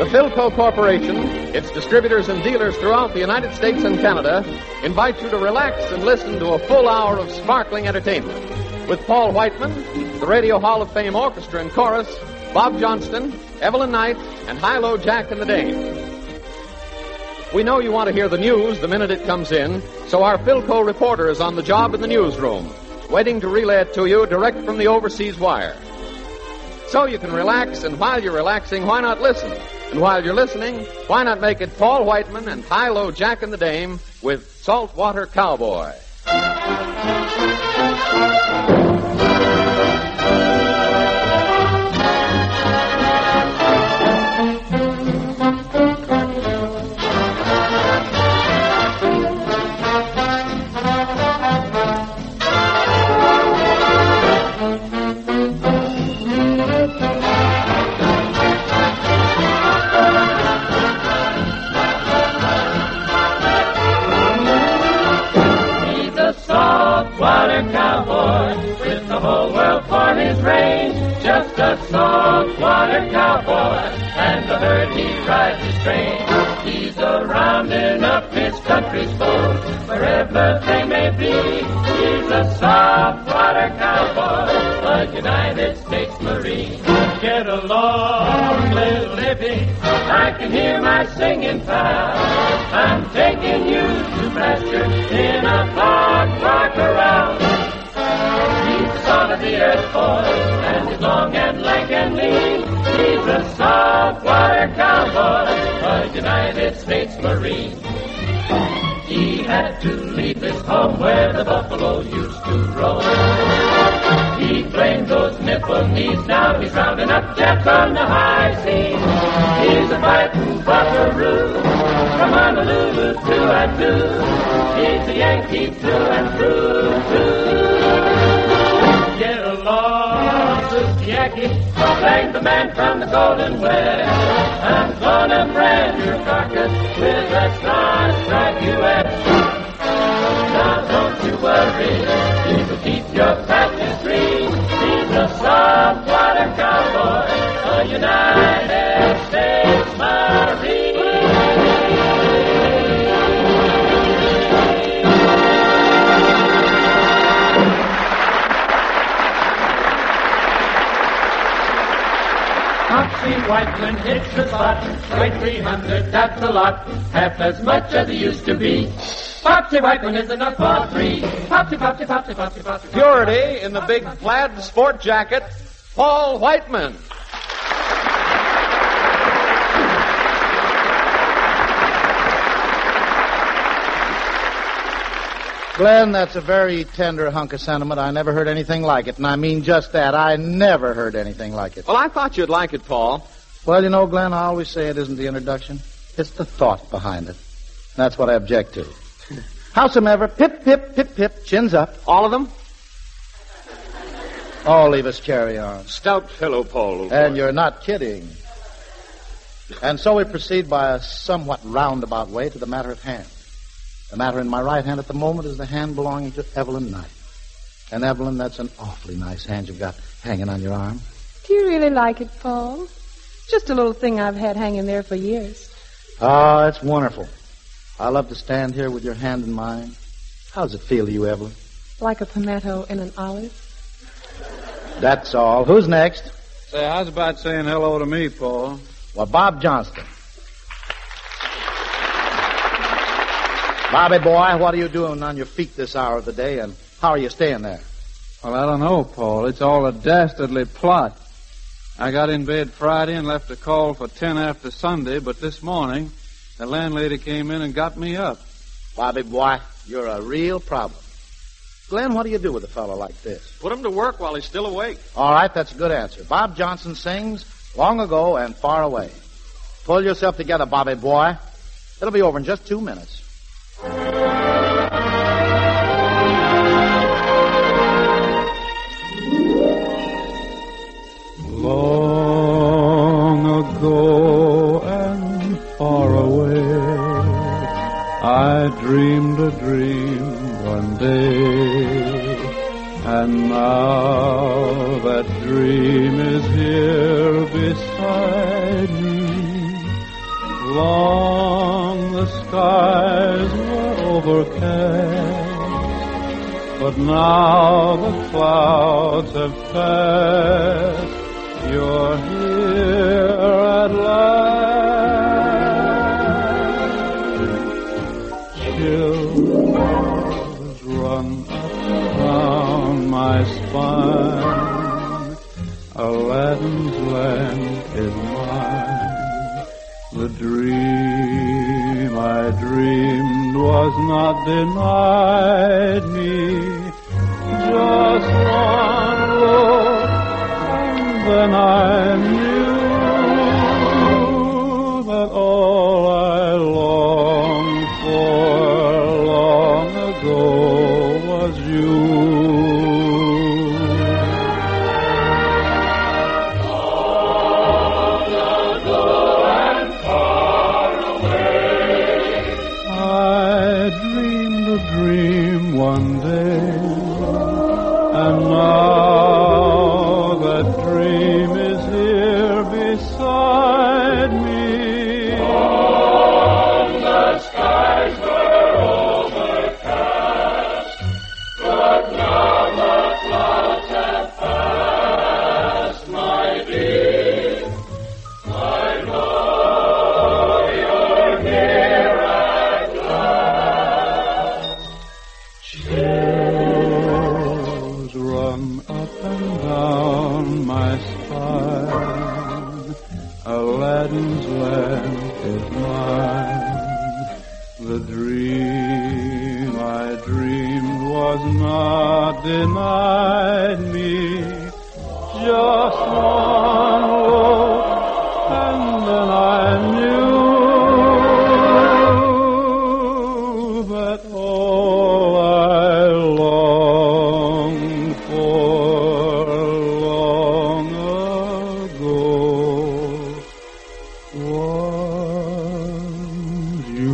Philco Corporation, its distributors and dealers throughout the United States and Canada, invite you to relax and listen to a full hour of sparkling entertainment. With Paul Whiteman, the Radio Hall of Fame Orchestra and Chorus, Bob Johnston, Evelyn Knight, and High-Low Jack and the Dame. We know you want to hear the news the minute it comes in, so our Philco reporter is on the job in the newsroom, waiting to relay it to you direct from the overseas wire. So you can relax, and while you're relaxing, why not listen? And while you're listening, why not make it Paul Whiteman and High-Low Jack and the Dame with Saltwater Cowboy? Just a saltwater cowboy, and the herd he rides his train. He's a rounding up his country's foes, wherever they may be. He's a saltwater cowboy, a United States Marine. Get along, little Lippy, I can hear my singing pal. I'm taking you to pasture in a park around. He's the son of the earth, boy, and he's long and lank and lean. He's a saltwater cowboy, a United States Marine. He had to leave his home where the buffalo used to roam. He claimed those Nipponese, now he's rounding up death on the high seas. He's a fighting buckaroo, from Honolulu to Attu. He's a Yankee through and through. Get along, Sukiaki, bang the man from the Golden West. I'm gonna brand your carcass with that star-striped U.S. Now don't you worry, he will keep your pasture free. He's a saltwater cowboy, a United States Marine. Foxy Whiteman hits the spot, right 300, that's a lot, half as much as he used to be. Foxy Whiteman is enough for three. Foxy. Purity in the big plaid sport jacket, Paul Whiteman. Glenn, that's a very tender hunk of sentiment. I never heard anything like it, and I mean just that. I never heard anything like it. Well, I thought you'd like it, Paul. Well, you know, Glenn, I always say it isn't the introduction. It's the thought behind it. That's what I object to. Howsomever, pip, pip, pip, pip, chins up. All of them? Oh, leave us carry on. Stout fellow, Paul. And you're not kidding. And so we proceed by a somewhat roundabout way to the matter at hand. The matter in my right hand at the moment is the hand belonging to Evelyn Knight. And, Evelyn, that's an awfully nice hand you've got hanging on your arm. Do you really like it, Paul? Just a little thing I've had hanging there for years. Oh, that's wonderful. I love to stand here with your hand in mine. How does it feel to you, Evelyn? Like a pimento in an olive. That's all. Who's next? Say, how's about saying hello to me, Paul? Well, Bob Johnston. Bobby boy, what are you doing on your feet this hour of the day, and how are you staying there? Well, I don't know, Paul. It's all a dastardly plot. I got in bed Friday and left a call for 10 after Sunday, but this morning the landlady came in and got me up. Bobby boy, you're a real problem. Glenn, what do you do with a fellow like this? Put him to work while he's still awake. All right, that's a good answer. Bob Johnson sings Long Ago and Far Away. Pull yourself together, Bobby boy. It'll be over in just 2 minutes. Long ago and far away, I dreamed a dream one day, and now that dream is here beside me. long the skies were overcast, but now the clouds have passed. You're here at last. Chills run up and down my spine. Aladdin's lamp is mine. The dream I dreamed was not denied me. Just one look, and then I knew that all I longed for long ago was you. One day, and now that dream is here beside me. Long the skies were overcast, but now the clouds have passed, my dear. I know you're here at last. Chills run up and down my spine. Aladdin's lamp is mine. The dream I dreamed was not denied me. Just one look, and then I knew that all I longed for long ago was you.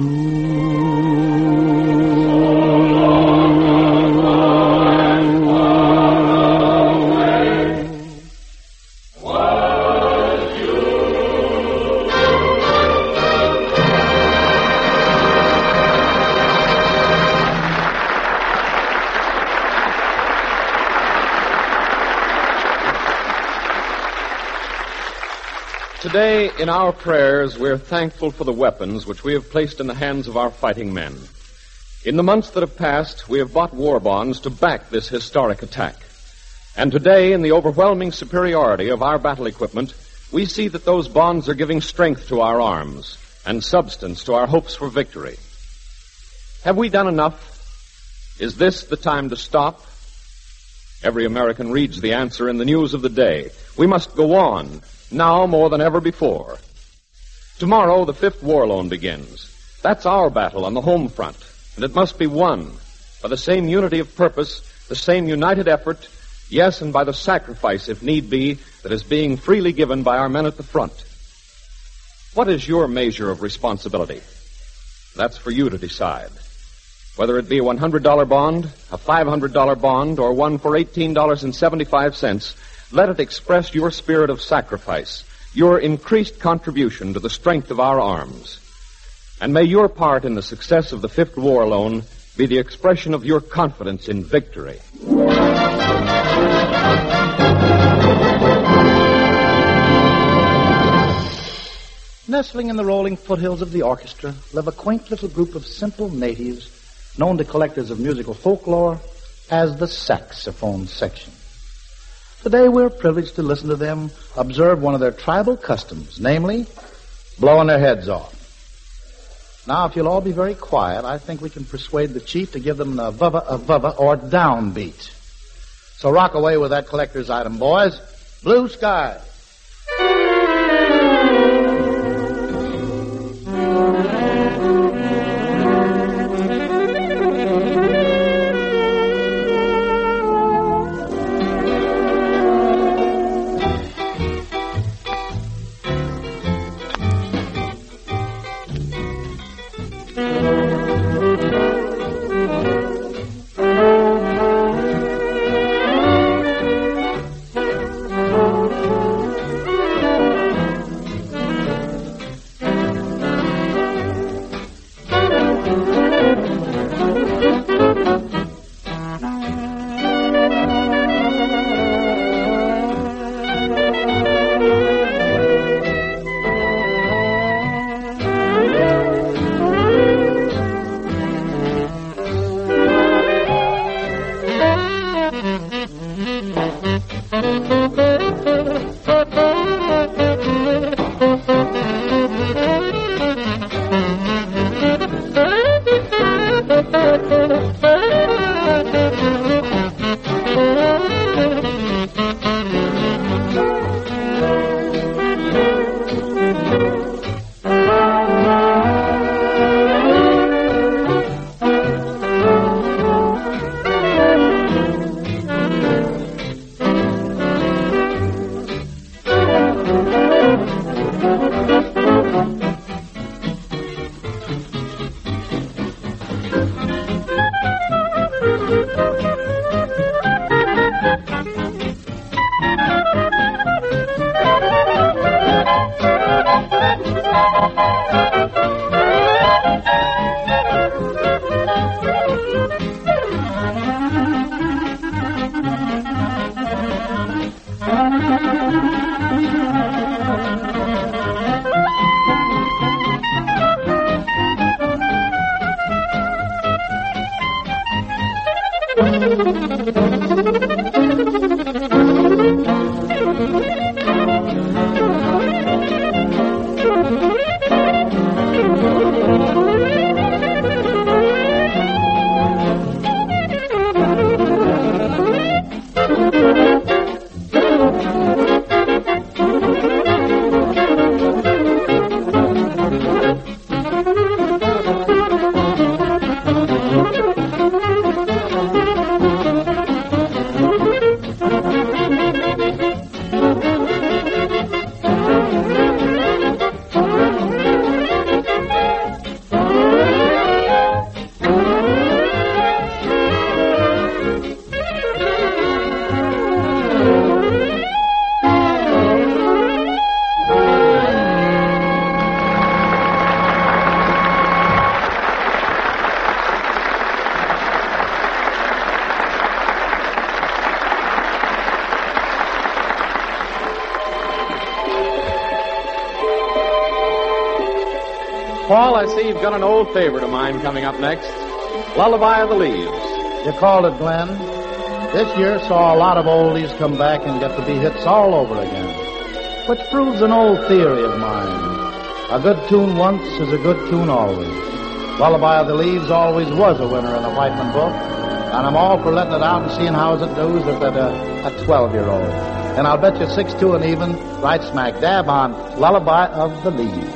Today, in our prayers, we're thankful for the weapons which we have placed in the hands of our fighting men. In the months that have passed, we have bought war bonds to back this historic attack. And today, in the overwhelming superiority of our battle equipment, we see that those bonds are giving strength to our arms and substance to our hopes for victory. Have we done enough? Is this the time to stop? Every American reads the answer in the news of the day. We must go on, now more than ever before. Tomorrow, the Fifth War Loan begins. That's our battle on the home front, and it must be won by the same unity of purpose, the same united effort, yes, and by the sacrifice, if need be, that is being freely given by our men at the front. What is your measure of responsibility? That's for you to decide. Whether it be a $100 bond, a $500 bond, or one for $18.75, let it express your spirit of sacrifice, your increased contribution to the strength of our arms. And may your part in the success of the Fifth War Loan be the expression of your confidence in victory. Nestling in the rolling foothills of the orchestra live a quaint little group of simple natives known to collectors of musical folklore as the saxophone section. Today we're privileged to listen to them observe one of their tribal customs, namely, blowing their heads off. Now, if you'll all be very quiet, I think we can persuade the chief to give them a vuvva, or downbeat. So rock away with that collector's item, boys. Blue Sky. Paul, I see you've got an old favorite of mine coming up next, Lullaby of the Leaves. You called it, Glenn. This year saw a lot of oldies come back and get to be hits all over again, which proves an old theory of mine. A good tune once is a good tune always. Lullaby of the Leaves always was a winner in a Whiteman book, and I'm all for letting it out and seeing how it does with a 12-year-old. And I'll bet you 6-2 and even, right smack dab on Lullaby of the Leaves.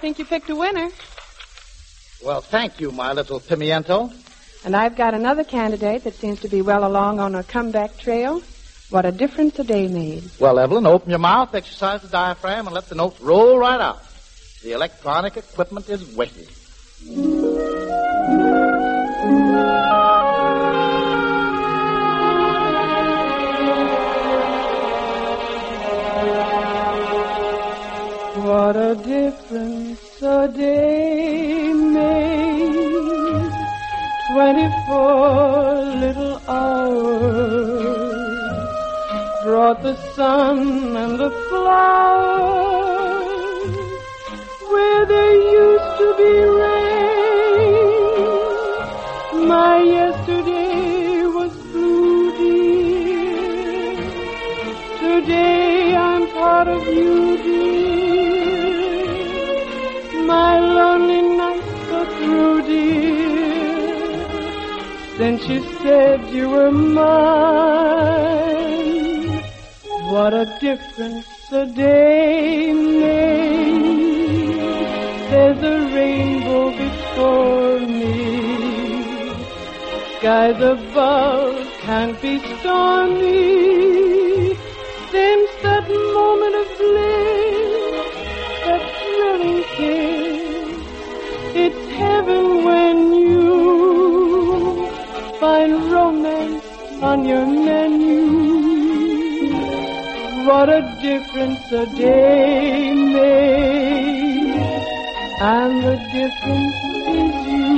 think you picked a winner. Well, thank you, my little pimiento. And I've got another candidate that seems to be well along on a comeback trail. What a difference a day made. Well, Evelyn, open your mouth, exercise the diaphragm, and let the notes roll right out. The electronic equipment is waiting. What a difference a day made. 24 little hours brought the sun and the flowers where there used to be rain. My yesterday was blue, dear. Today I'm part of you, dear. My lonely nights are through, dear. Since you said you were mine, what a difference a day made. There's a rainbow before me. Skies above can't be stormy. Since that moment of bliss, that thrilling kiss, it's heaven when you find romance on your menu. What a difference a day made, and the difference is you.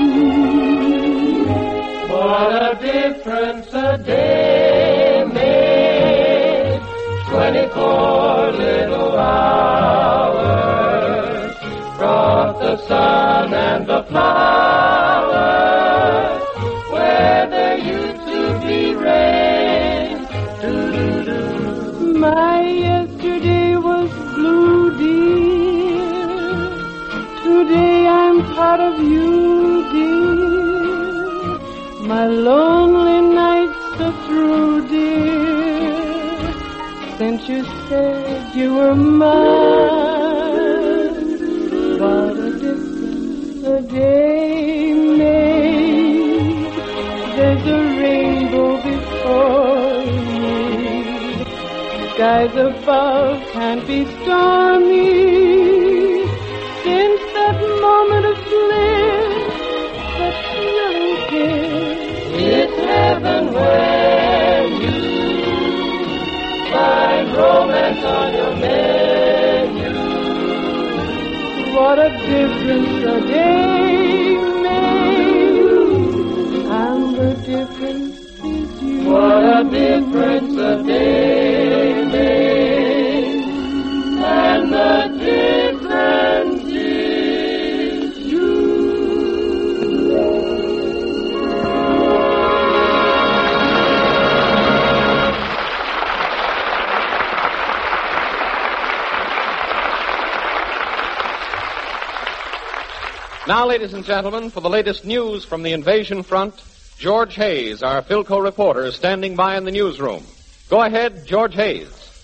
What a difference a day made, 24 little hours brought the sun and the flowers where there used to be rain. Do-do-do. My yesterday was blue, dear. Today I'm part of you, dear. My lonely nights are through, dear. Since you said you were mine, what a difference a day made. There's a rainbow before me. Skies above can't be stormy. Since that moment of bliss, that thrilling kiss, it's heaven when you find romance on your menu. what a difference a day made, and the difference is you. What a difference a day made, and the difference is you. Now, ladies and gentlemen, for the latest news from the invasion front, George Hayes, our Philco reporter, is standing by in the newsroom. Go ahead, George Hayes.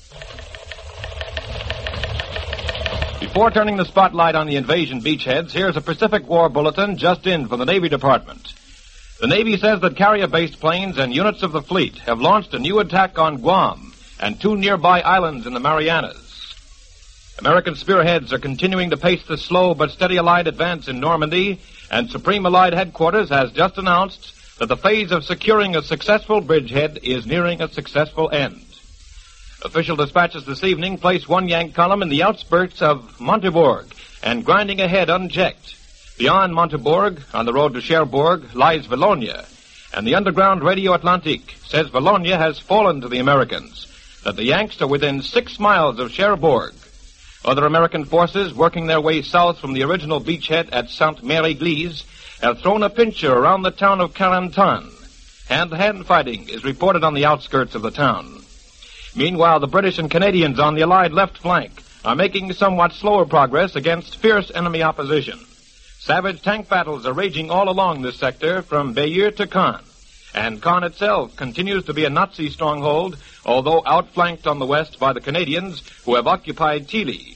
Before turning the spotlight on the invasion beachheads, here's a Pacific War bulletin just in from the Navy Department. The Navy says that carrier-based planes and units of the fleet have launched a new attack on Guam and two nearby islands in the Marianas. American spearheads are continuing to pace the slow but steady Allied advance in Normandy, and Supreme Allied Headquarters has just announced that the phase of securing a successful bridgehead is nearing a successful end. Official dispatches this evening place one Yank column in the outskirts of Montebourg and grinding ahead unchecked. Beyond Montebourg, on the road to Cherbourg, lies Valonia, and the underground Radio Atlantique says Valonia has fallen to the Americans, that the Yanks are within 6 miles of Cherbourg. Other American forces working their way south from the original beachhead at Sainte-Mère-Église have thrown a pincher around the town of Carentan. Hand-to-hand fighting is reported on the outskirts of the town. Meanwhile, the British and Canadians on the Allied left flank are making somewhat slower progress against fierce enemy opposition. Savage tank battles are raging all along this sector from Bayeux to Caen. And Caen itself continues to be a Nazi stronghold, although outflanked on the west by the Canadians, who have occupied Tilly.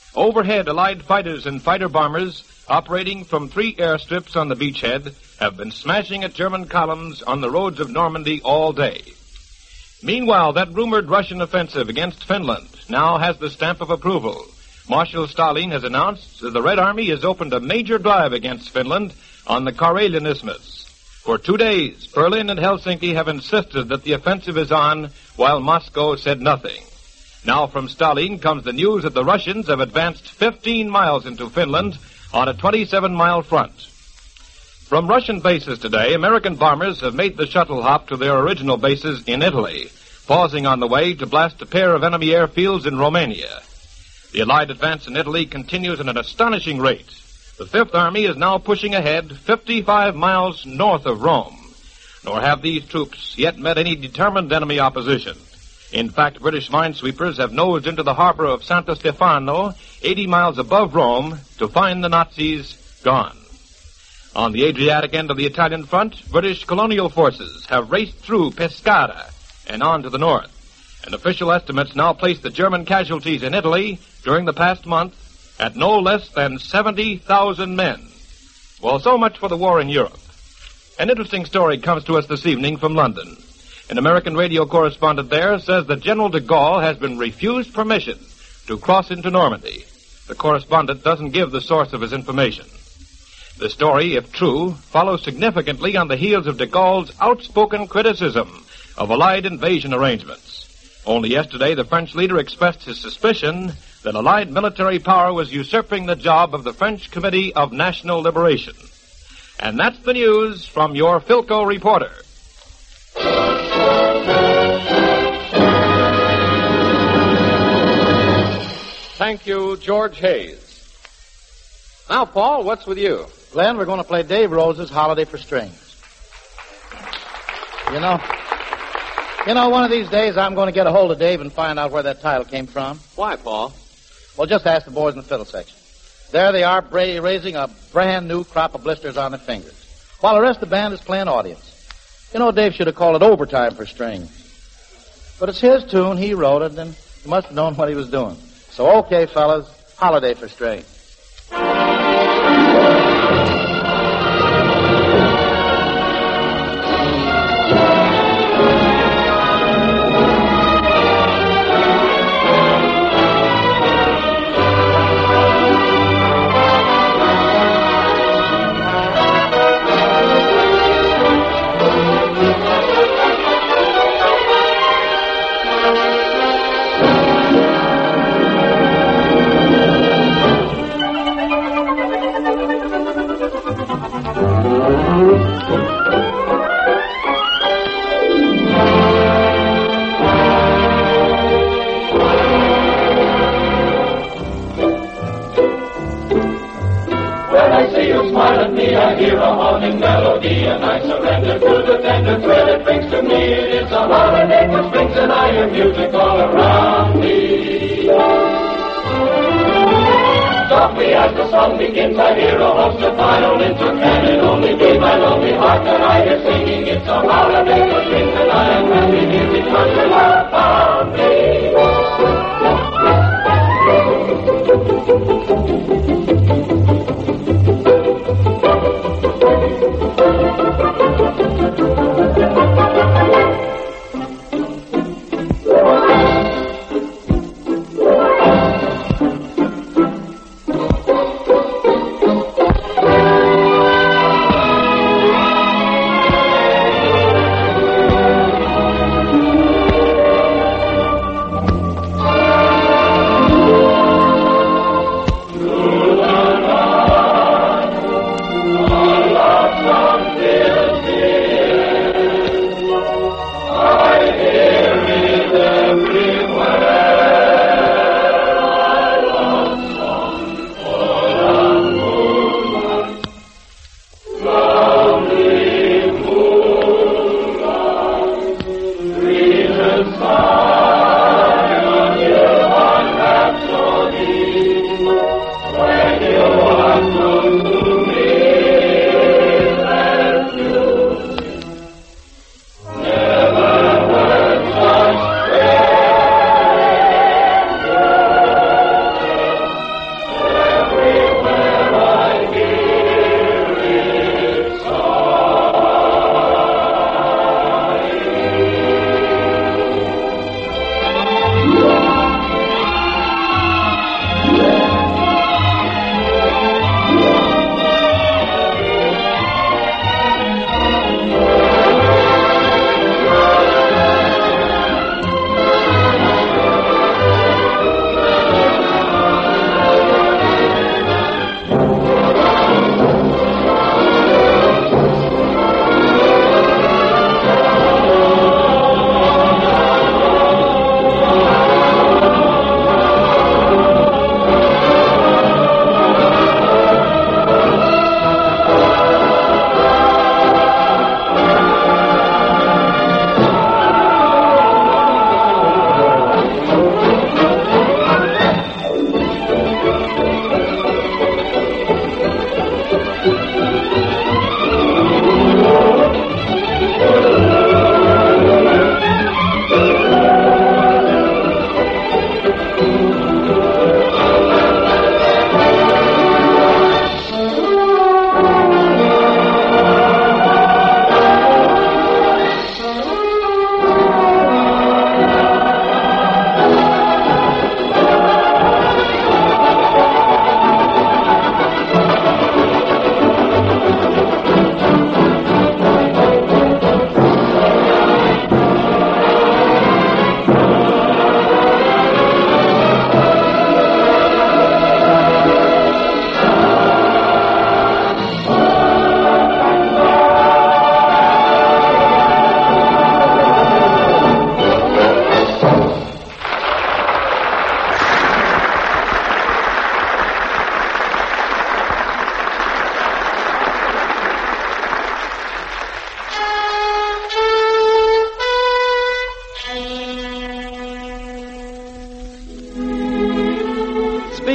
Overhead, Allied fighters and fighter bombers operating from 3 airstrips on the beachhead have been smashing at German columns on the roads of Normandy all day. Meanwhile, that rumored Russian offensive against Finland now has the stamp of approval. Marshal Stalin has announced that the Red Army has opened a major drive against Finland on the Karelian Isthmus. For 2 days, Berlin and Helsinki have insisted that the offensive is on, while Moscow said nothing. Now from Stalin comes the news that the Russians have advanced 15 miles into Finland on a 27-mile front. From Russian bases today, American bombers have made the shuttle hop to their original bases in Italy, pausing on the way to blast a pair of enemy airfields in Romania. The Allied advance in Italy continues at an astonishing rate. The Fifth Army is now pushing ahead 55 miles north of Rome. Nor have these troops yet met any determined enemy opposition. In fact, British minesweepers have nosed into the harbor of Santo Stefano, 80 miles above Rome, to find the Nazis gone. On the Adriatic end of the Italian front, British colonial forces have raced through Pescara and on to the north. And official estimates now place the German casualties in Italy during the past month at no less than 70,000 men. Well, so much for the war in Europe. An interesting story comes to us this evening from London. An American radio correspondent there says that General de Gaulle has been refused permission to cross into Normandy. The correspondent doesn't give the source of his information. The story, if true, follows significantly on the heels of de Gaulle's outspoken criticism of Allied invasion arrangements. Only yesterday, the French leader expressed his suspicion that Allied military power was usurping the job of the French Committee of National Liberation. And that's the news from your Philco reporter. Thank you, George Hayes. Now, Paul, what's with you? Glenn, we're going to play Dave Rose's Holiday for Strings. You know, one of these days I'm going to get a hold of Dave and find out where that title came from. Why, Paul? Well, just ask the boys in the fiddle section. There they are, raising a brand new crop of blisters on their fingers, while the rest of the band is playing audience. You know, Dave should have called it Overtime for Strings. But it's his tune, he wrote it, and he must have known what he was doing. So, okay, fellas, Holiday for Strings. I hear a haunting melody, and I surrender to the tender thrill it brings to me. It is a holiday for strings, and I hear music all around me. Softly as the song begins, I hear a host of violins. Can it only be my lonely heart that I hear singing? It's a holiday for strings, and I am happy here because you have found me.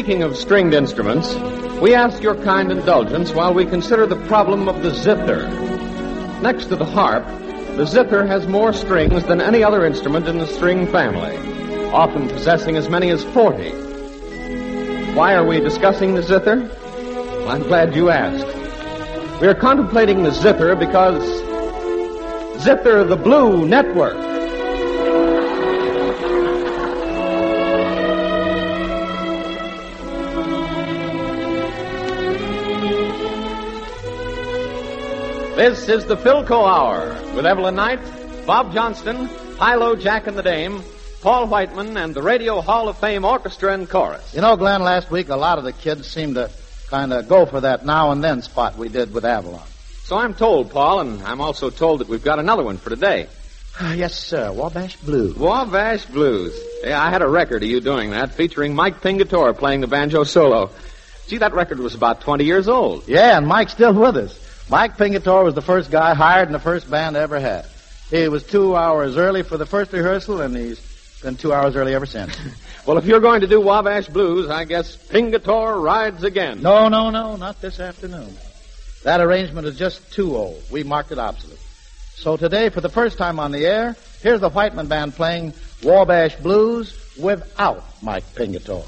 speaking of stringed instruments, we ask your kind indulgence while we consider the problem of the zither. Next to the harp, the zither has more strings than any other instrument in the string family, often possessing as many as 40. Why are we discussing the zither? Well, I'm glad you asked. We are contemplating the zither because Zither the Blue Network. This is the Philco Hour with Evelyn Knight, Bob Johnston, Hilo Jack and the Dame, Paul Whiteman, and the Radio Hall of Fame Orchestra and Chorus. You know, Glenn, last week a lot of the kids seemed to kind of go for that now and then spot we did with Avalon. So I'm told, Paul, and I'm also told that we've got another one for today. Yes, sir. Wabash Blues. Wabash Blues. Yeah, I had a record of you doing that, featuring Mike Pingatore playing the banjo solo. Gee, that record was about 20 years old. Yeah, and Mike's still with us. Mike Pingatore was the first guy hired in the first band I ever had. He was 2 hours early for the first rehearsal, and he's been 2 hours early ever since. Well, if you're going to do Wabash Blues, I guess Pingatore rides again. No, not this afternoon. That arrangement is just too old. We marked it obsolete. So today, for the first time on the air, here's the Whiteman Band playing Wabash Blues without Mike Pingatore.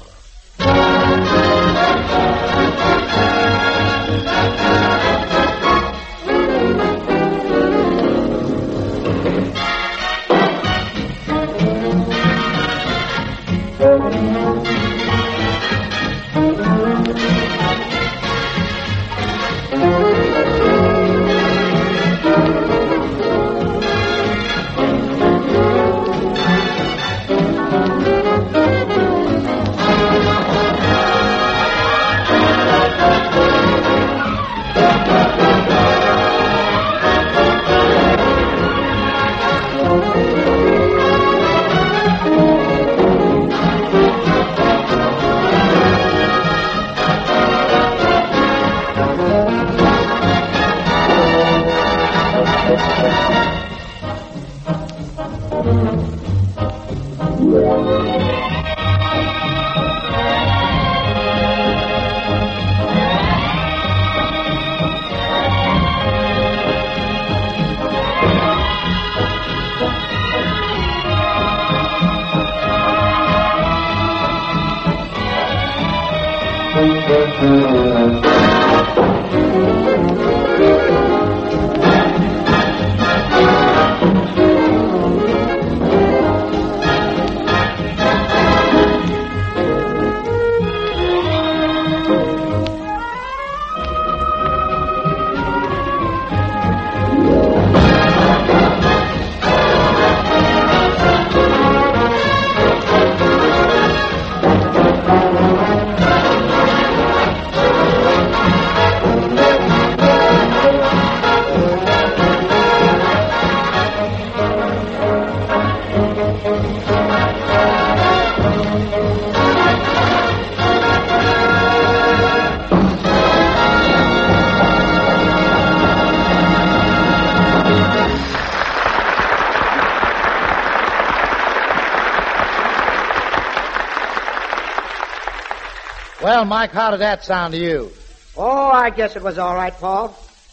Well, Mike, how did that sound to you? Oh, I guess it was all right, Paul.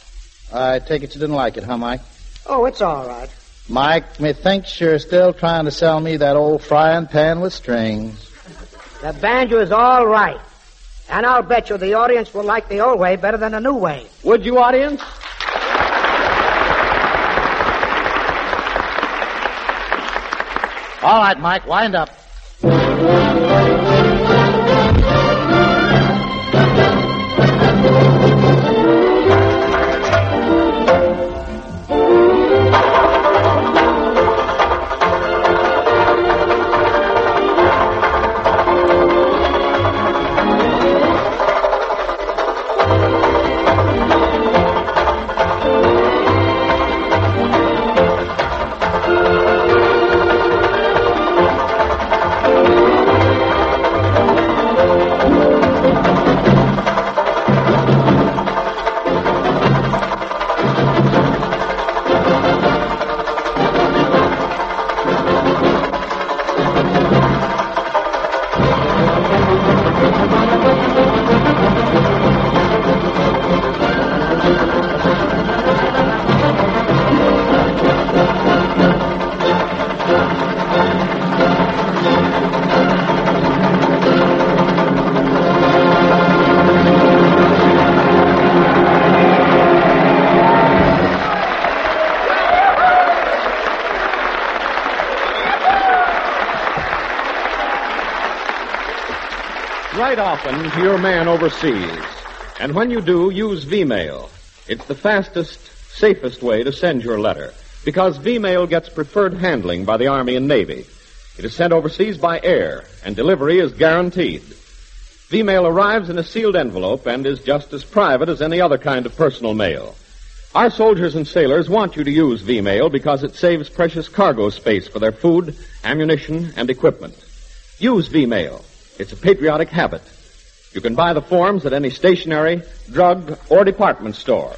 I take it you didn't like it, huh, Mike? Oh, it's all right. Mike, methinks you're still trying to sell me that old frying pan with strings. The banjo is all right. And I'll bet you the audience will like the old way better than the new way. Would you, audience? All right, Mike, wind up. Write often to your man overseas. And when you do, use V-mail. It's the fastest, safest way to send your letter, because V-mail gets preferred handling by the Army and Navy. It is sent overseas by air, and delivery is guaranteed. V-mail arrives in a sealed envelope and is just as private as any other kind of personal mail. Our soldiers and sailors want you to use V-mail because it saves precious cargo space for their food, ammunition, and equipment. Use V-mail. It's a patriotic habit. You can buy the forms at any stationery, drug, or department store.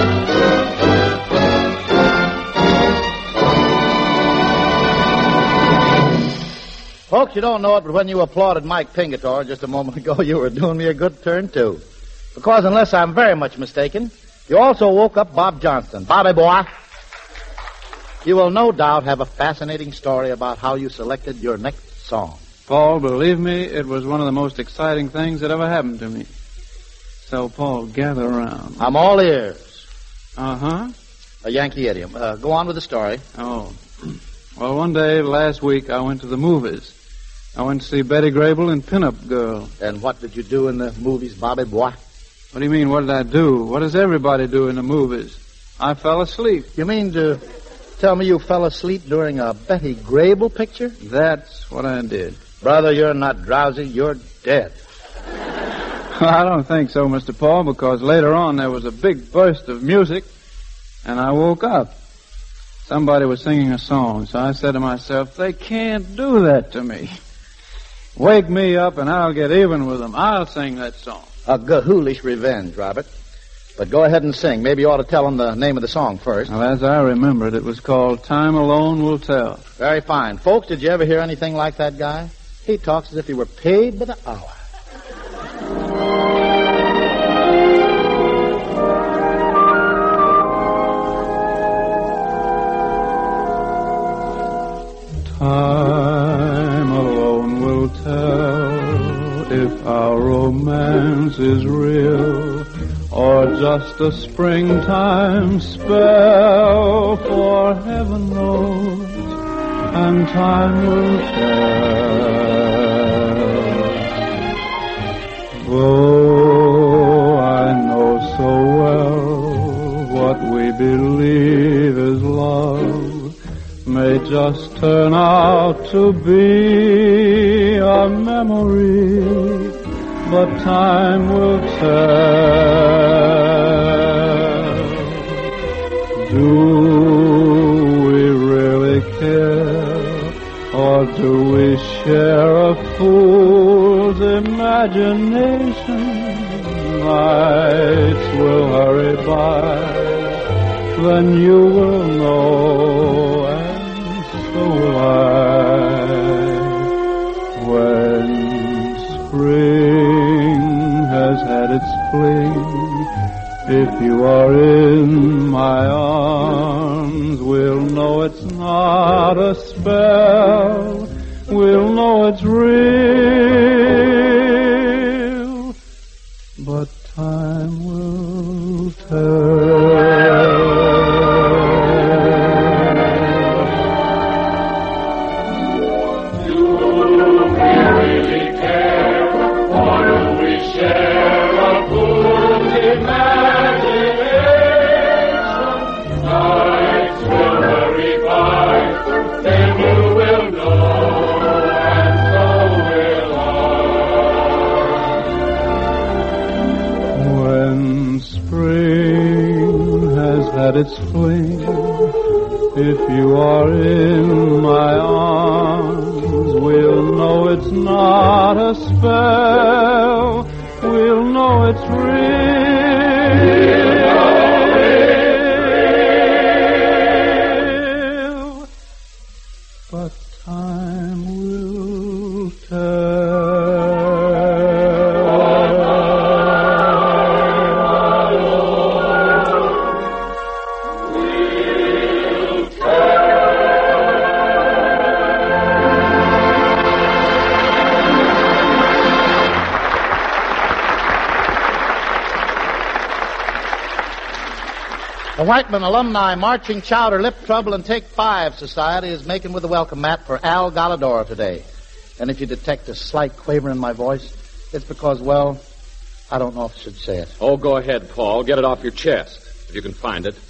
Folks, you don't know it, but when you applauded Mike Pingator just a moment ago, you were doing me a good turn, too. Because unless I'm very much mistaken, you also woke up Bob Johnston. Bobby, boy, you will no doubt have a fascinating story about how you selected your next song. Paul, believe me, it was one of the most exciting things that ever happened to me. So, Paul, gather around. I'm all ears. Uh-huh. A Yankee idiom. Go on with the story. Oh. Well, one day last week, I went to the movies. I went to see Betty Grable in Pin-Up Girl. And what did you do in the movies, Bobby, boy? What do you mean, what did I do? What does everybody do in the movies? I fell asleep. You mean to tell me you fell asleep during a Betty Grable picture? That's what I did. Brother, you're not drowsy, you're dead. I don't think so, Mr. Paul, because later on there was a big burst of music, and I woke up. Somebody was singing a song, so I said to myself, they can't do that to me. Wake me up and I'll get even with them. I'll sing that song. A ghoulish revenge, Robert. But go ahead and sing. Maybe you ought to tell them the name of the song first. Well, as I remembered, it was called Time Alone Will Tell. Very fine. Folks, did you ever hear anything like that guy? He talks as if he were paid by the hour. Time alone will tell if our romance is real or just a springtime spell, for heaven knows, and time will tell. Though I know so well what we believe is love may just turn out to be a memory, but time will tell. Do we really care, or do we share a fool's imagination? Nights will hurry by, then you will know, and so will I. When spring has had its fling, if you are in my arms, we'll know it's not a spell, we'll know it's real, but time will tell. At its fling, if you are in my arms, we'll know it's not a spell, we'll know it's real, but time will tell. The Whiteman Alumni Marching Chowder Lip Trouble and Take 5 Society is making with the welcome mat for Al Galadora today. And if you detect a slight quaver in my voice, It's because, well, I don't know if I should say it. Oh, go ahead, Paul. Get it off your chest, if you can find it.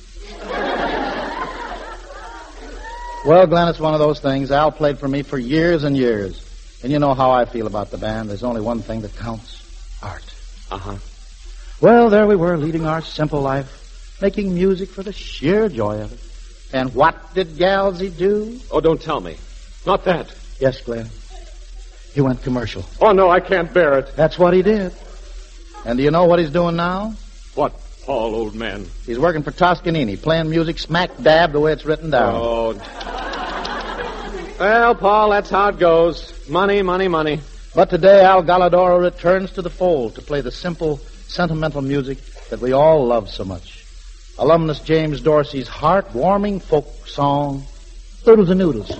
Well, Glenn, it's one of those things. Al played for me for years and years. And you know how I feel about the band. There's only one thing that counts. Art. Uh-huh. Well, there we were, leading our simple life, making music for the sheer joy of it. And what did Galsy do? Oh, don't tell me. Not that. Yes, Glenn. He went commercial. Oh, no, I can't bear it. That's what he did. And do you know what he's doing now? What, Paul, old man? He's working for Toscanini, playing music smack dab the way it's written down. Oh. Well, Paul, that's how it goes. Money, money, money. But today, Al Galladoro returns to the fold to play the simple, sentimental music that we all love so much. Alumnus James Dorsey's heart-warming folk song, Oodles and Noodles.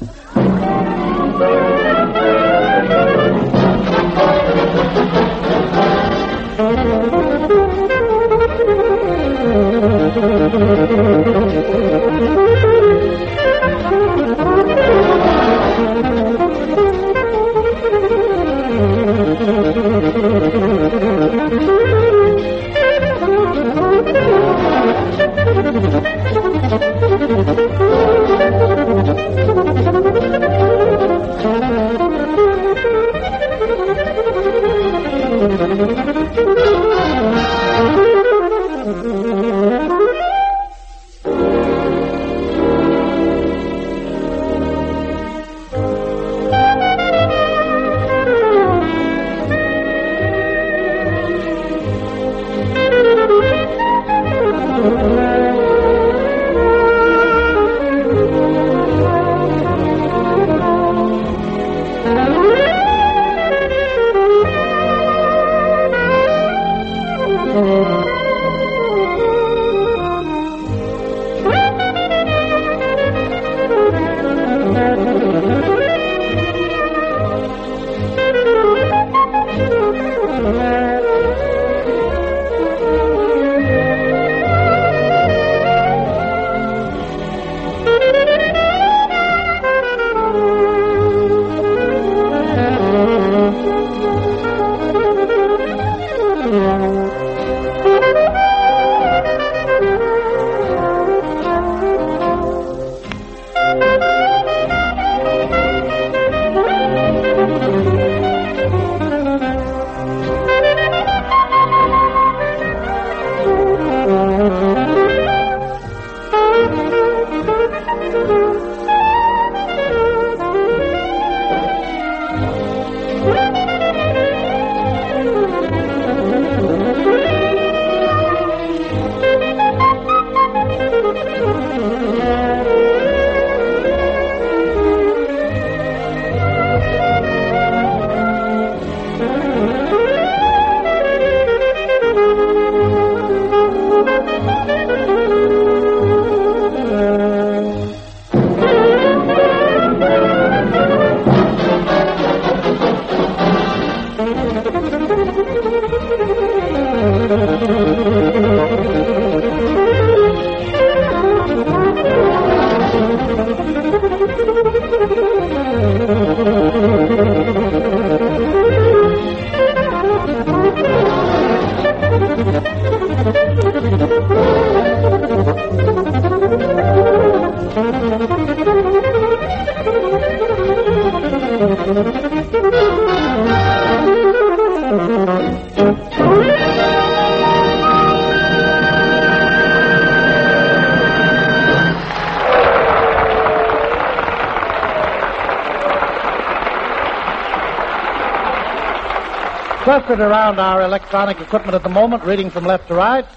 Clustered around our electronic equipment at the moment, reading from left to right.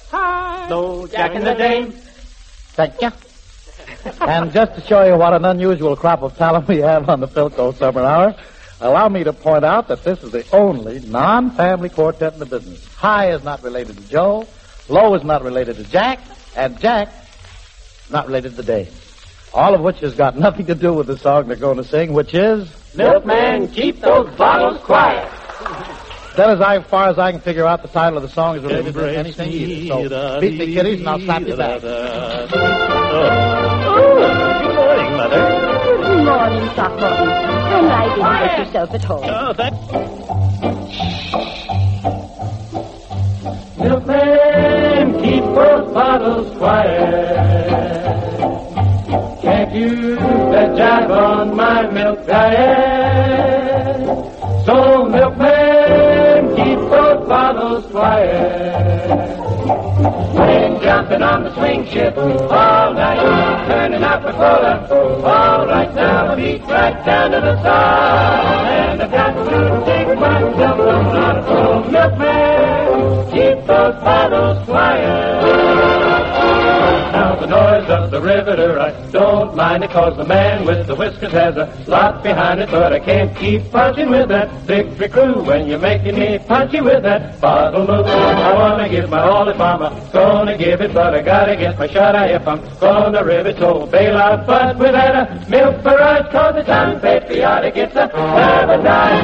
Hi. Hello, Jack and the Dame. Thank you. And just to show you what an unusual crop of talent we have on the Philco Summer Hour, allow me to point out that this is the only non-family quartet in the business. High is not related to Joe, Low is not related to Jack, and Jack not related to Dave. All of which has got nothing to do with the song they're going to sing, which is... Milkman, keep those bottles quiet. Then, as far as I can figure out, the title of the song is related to anything either. So, beat me, kiddies, and I'll slap you back. Good morning, Mother. Good morning, Throckmorton. Come right in and make yourself at home. Oh, thanks. Milkman, keep those bottles quiet. Can't use that jive on my milk diet. So, milkman, keep those bottles quiet. Been jumping on the swing ship all night, turning out the quota. All right now, beat right down to the side. And I've got to take myself from out. So, milkman, keep those bottles quiet. Now the noise of the riveter, I don't mind it, 'cause the man with the whiskers has a lot behind it. But I can't keep punching with that victory crew when you're making me punchy with that bottle move. I wanna give my all if I'm gonna give it, but I gotta get my shot if I'm gonna rivet. So bail out, but without a milk barrage, 'cause it's unpatriotic, it's a sabotage.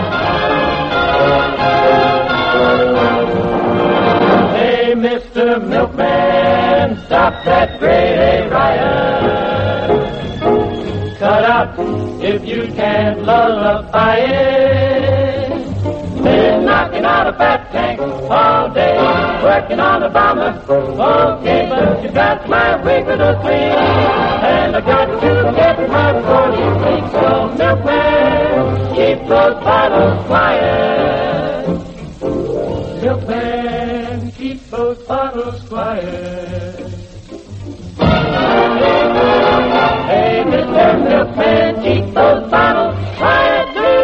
Hey, Mr. Milkman, stop that grade A riot. Cut out if you can't lullaby it. Been knocking out a fat tank all day, working on a bomber. Okay, but you got my riveter clean, and I got to get my 40 weeks. So, Milkman, keep those bottles quiet. Milkman, keep those bottles quiet. Hey, Mr. Milkman, keep those bottles quiet.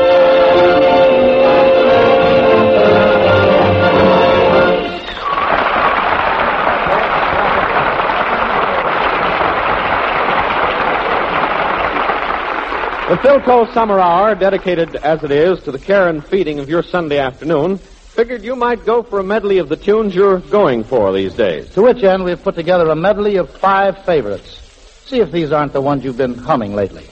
The Philco Summer Hour, dedicated as it is to the care and feeding of your Sunday afternoon, figured you might go for a medley of the tunes you're going for these days. To which end, we've put together a medley of 5 favorites. See if these aren't the ones you've been humming lately.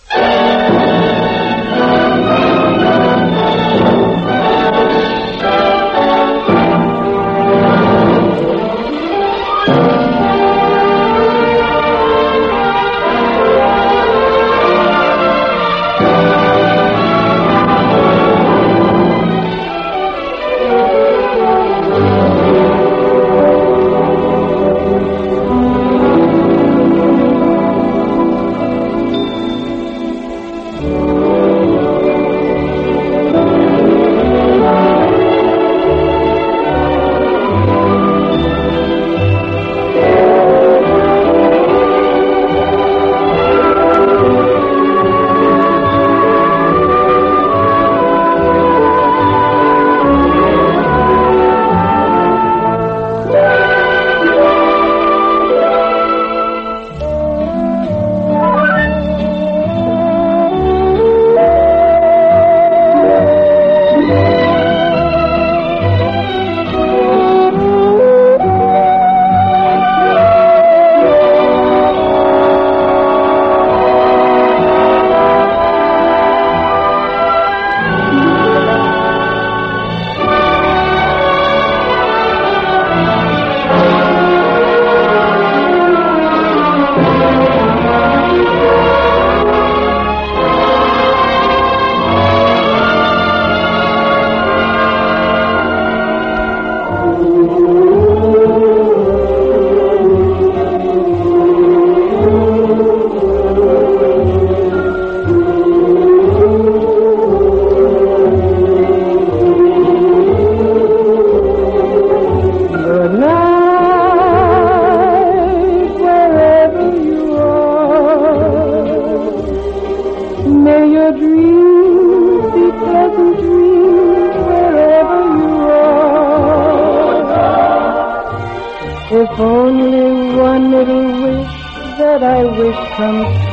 If only one little wish that I wish comes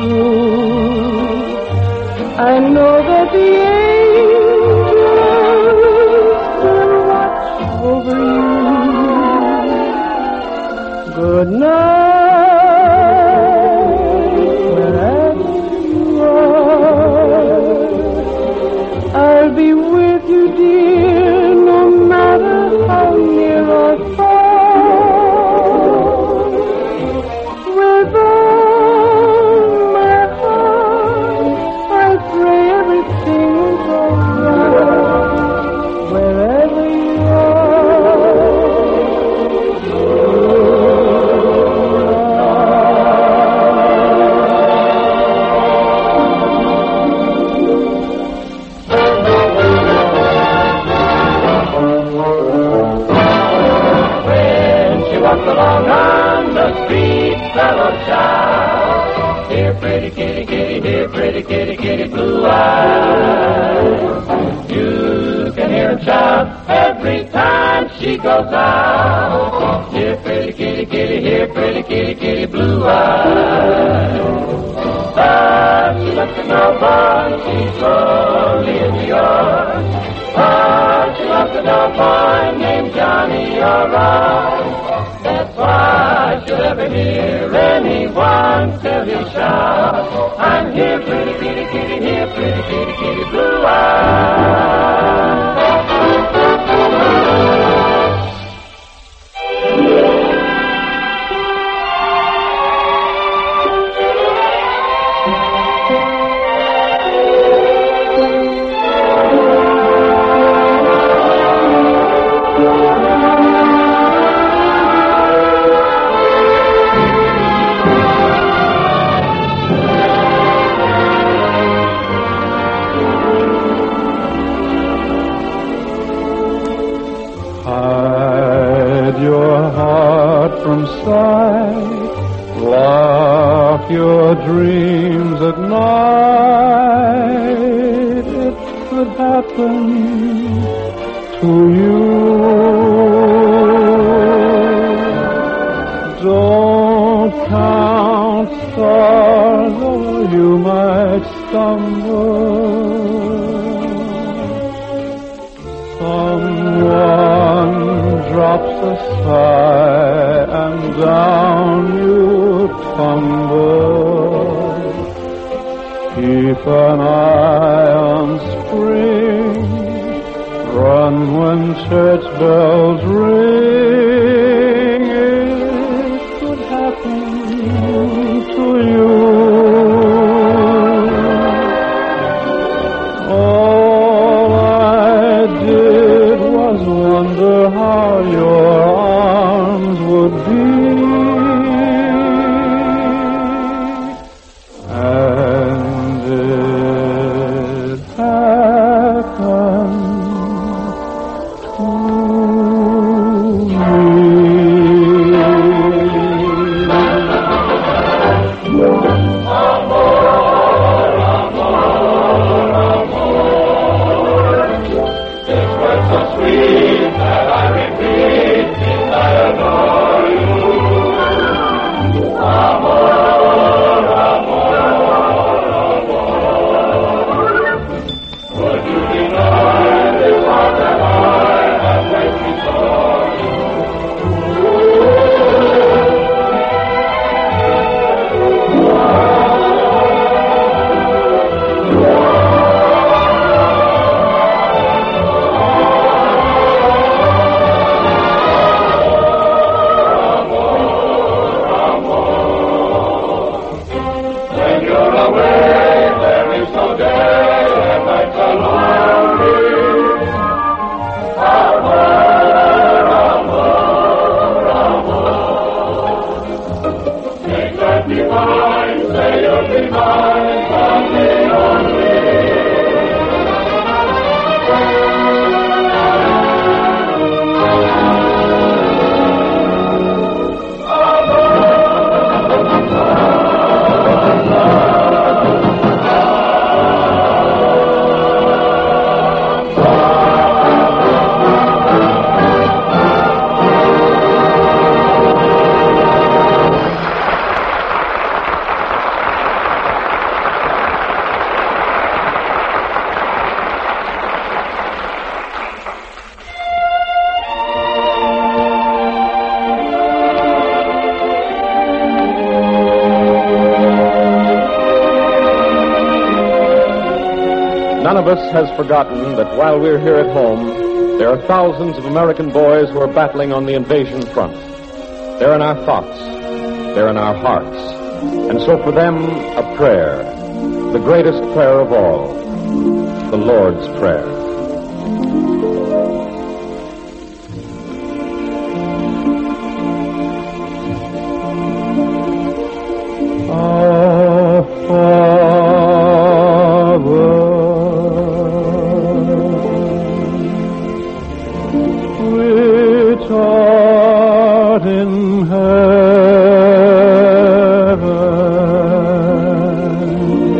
true, I know that the angels will watch over you. Good night, wherever you are. I'll be with you, dear, no matter how near or far. Wherever kitty, hear pretty kitty, kitty blue eyes. You can hear her shout every time she goes out. Hear pretty kitty, kitty, hear pretty kitty, kitty blue eyes. But she looks at nobody, she's lonely in New York. But she loves a dog boy named Johnny O'Rourke. That's why she'll ever hear anyone till he shout, I'm here, pretty kitty, kitty, here, pretty kitty, kitty, blue eyes. From sight, lock your dreams at night. It could happen to you. Don't count stars, or you might stumble. Someone drops a sigh and down you tumble. Keep an eye on spring. Run when church bells ring. It could happen to you. All I did was wonder how your arms would be, and it happened to None of us has forgotten that while we're here at home, there are thousands of American boys who are battling on the invasion front. They're in our thoughts. They're in our hearts. And so for them, a prayer, the greatest prayer of all, the Lord's Prayer. Our Father, which art in heaven,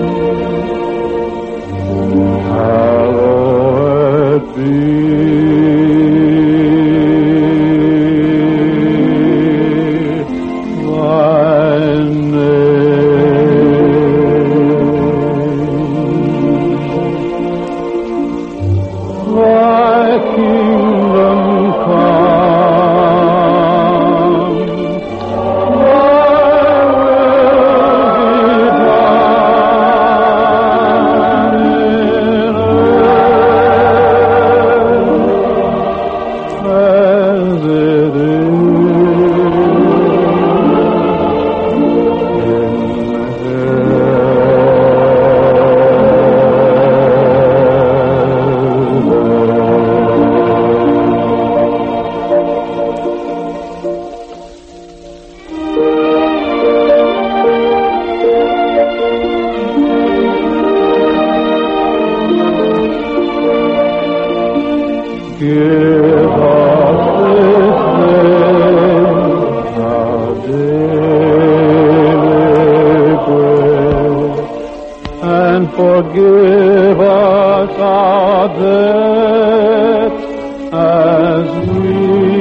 Give us this day our daily bread, and forgive us our debts as we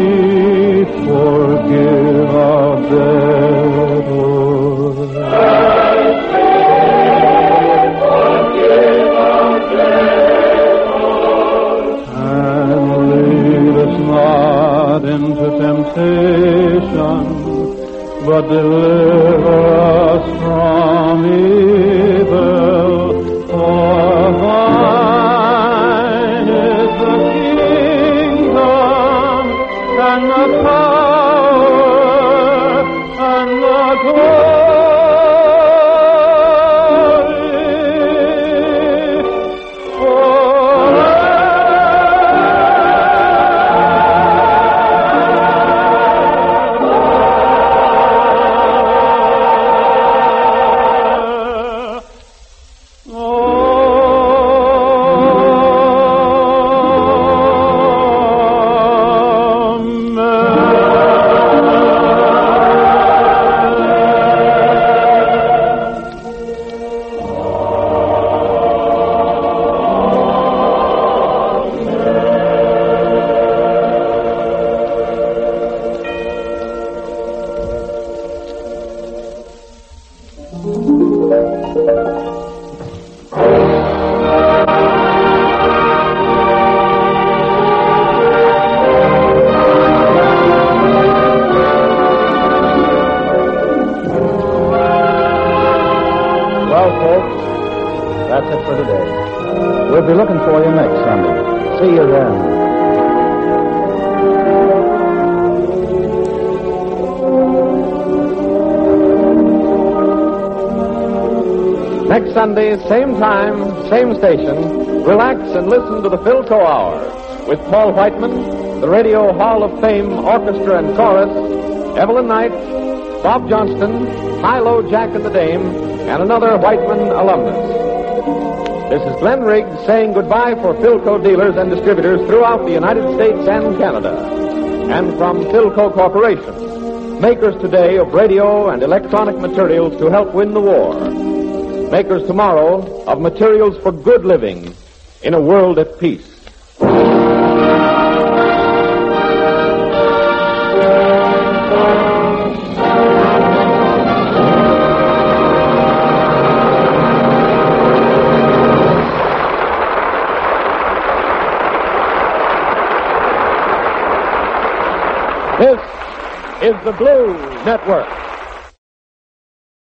forgive our debtors. And lead us not into temptation, but deliver us from evil. For thine is the kingdom, and the power, and the glory, Well, folks, that's it for today. We'll be looking for you next Sunday. See you then. Next Sunday, same time, same station, relax and listen to the Philco Hour with Paul Whiteman, the Radio Hall of Fame Orchestra and Chorus, Evelyn Knight, Bob Johnston, High-Low Jack and the Dame, and another Whiteman alumnus. This is Glenn Riggs saying goodbye for Philco dealers and distributors throughout the United States and Canada. And from Philco Corporation, makers today of radio and electronic materials to help win the war. Makers tomorrow of materials for good living in a world at peace. This is the Blue Network.